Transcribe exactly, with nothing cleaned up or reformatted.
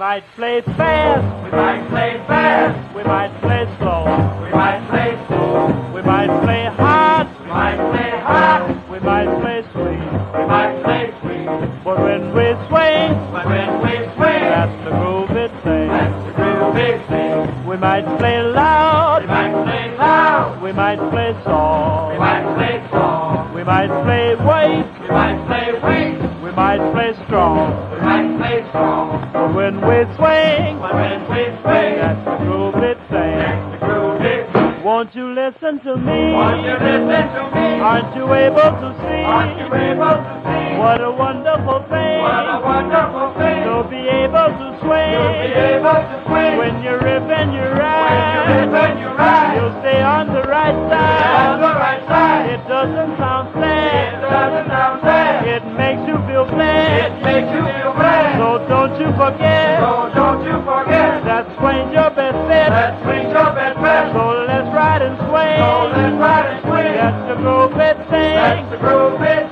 might play fast. We might play fast. We might play slow. We might play slow. We might play hard. We might play hard. We might play sweet. We might play sweet. But when we swing, But when we swing, that's the groovy thing. that's the groovy thing. We might play loud. We might play loud. We might play soft. We might play soft. We might play weak. We might play weak. We might play strong. We might play strong. But when we swing, But when we swing, that's the groovy thing. that's the groovy thing. Won't you listen to me? Won't you listen to me? Aren't you able to see? Aren't you able to see? What a wonderful thing. What a wonderful thing. To be able to swing. You'll be able to swing. When you rip and you ride. When you rip and you ride. You'll stay on the right On side. the right side. It doesn't sound It sad. doesn't sound sad. It makes you feel It glad. makes you feel glad. So don't you forget. So don't you forget That swing's your best bet. that swing's your best bet. So let's ride and swing. So let's ride and swing. That's the groovy thing. That's the groove.